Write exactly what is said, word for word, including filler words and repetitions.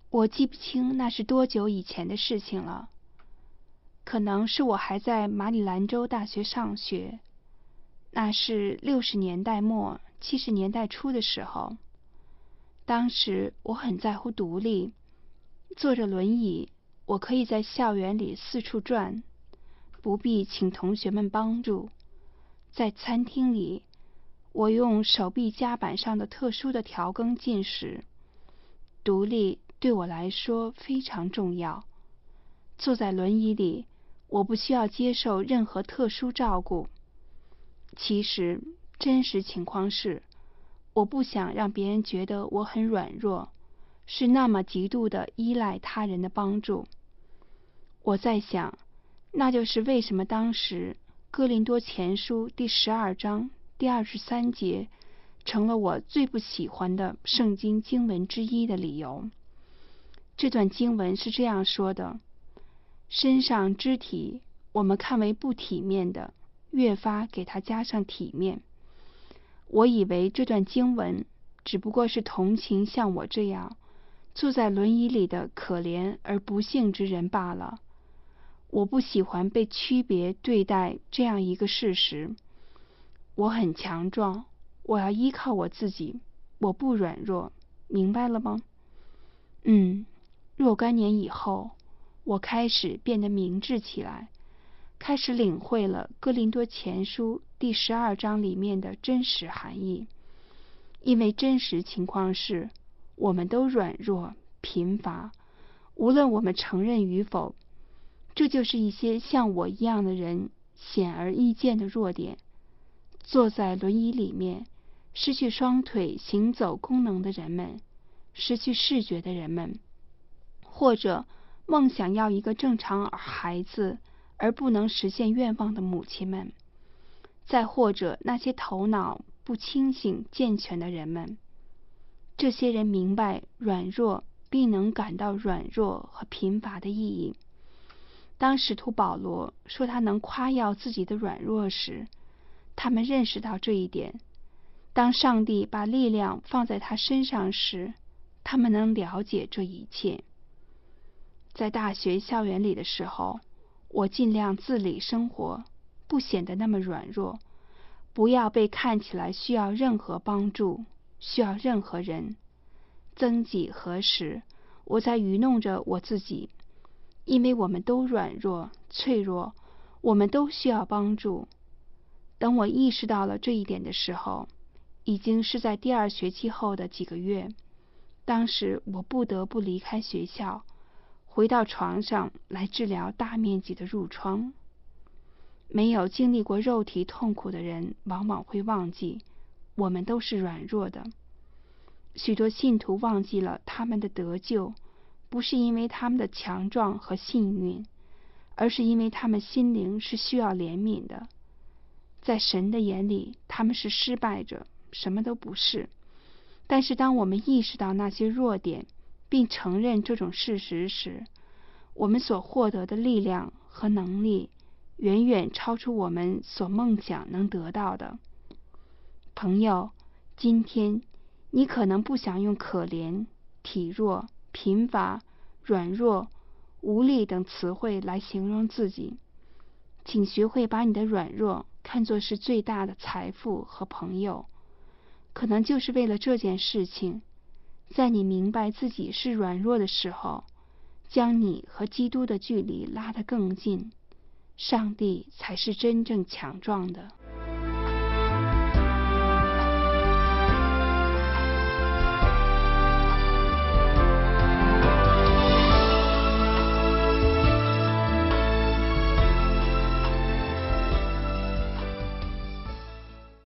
我记不清那是多久以前的事情了，可能是我还在马里兰州大学上学，那是六十年代末七十年代初的时候。当时我很在乎独立，坐着轮椅，我可以在校园里四处转，不必请同学们帮助。在餐厅里，我用手臂夹板上的特殊的调羹进食。独立对我来说非常重要。坐在轮椅里，我不需要接受任何特殊照顾。其实，真实情况是，我不想让别人觉得我很软弱，是那么极度的依赖他人的帮助。我在想，那就是为什么当时哥林多前书第十二章第二十三节成了我最不喜欢的圣经经文之一的理由。这段经文是这样说的：身上肢体我们看为不体面的，越发给它加上体面。我以为这段经文只不过是同情像我这样坐在轮椅里的可怜而不幸之人罢了。我不喜欢被区别对待这样一个事实。我很强壮，我要依靠我自己，我不软弱，明白了吗？嗯，若干年以后，我开始变得明智起来，开始领会了哥林多前书第十二章里面的真实含义。因为真实情况是，我们都软弱贫乏，无论我们承认与否，这就是一些像我一样的人显而易见的弱点。坐在轮椅里面，失去双腿行走功能的人们，失去视觉的人们，或者梦想要一个正常孩子而不能实现愿望的母亲们，再或者那些头脑不清醒健全的人们。这些人明白软弱，并能感到软弱和贫乏的意义。当使徒保罗说他能夸耀自己的软弱时，他们认识到这一点。当上帝把力量放在他身上时，他们能了解这一切。在大学校园里的时候，我尽量自理生活，不显得那么软弱，不要被看起来需要任何帮助，需要任何人。曾几何时，我在愚弄着我自己，因为我们都软弱脆弱，我们都需要帮助。等我意识到了这一点的时候，已经是在第二学期后的几个月。当时我不得不离开学校，回到床上来治疗大面积的褥疮。没有经历过肉体痛苦的人往往会忘记，我们都是软弱的。许多信徒忘记了他们的得救，不是因为他们的强壮和幸运，而是因为他们心灵是需要怜悯的。在神的眼里，他们是失败者，什么都不是。但是当我们意识到那些弱点，并承认这种事实时，我们所获得的力量和能力远远超出我们所梦想能得到的。朋友，今天你可能不想用可怜、体弱、贫乏、软弱、无力等词汇来形容自己，请学会把你的软弱看作是最大的财富和朋友。可能就是为了这件事情，在你明白自己是软弱的时候，将你和基督的距离拉得更近。上帝才是真正强壮的。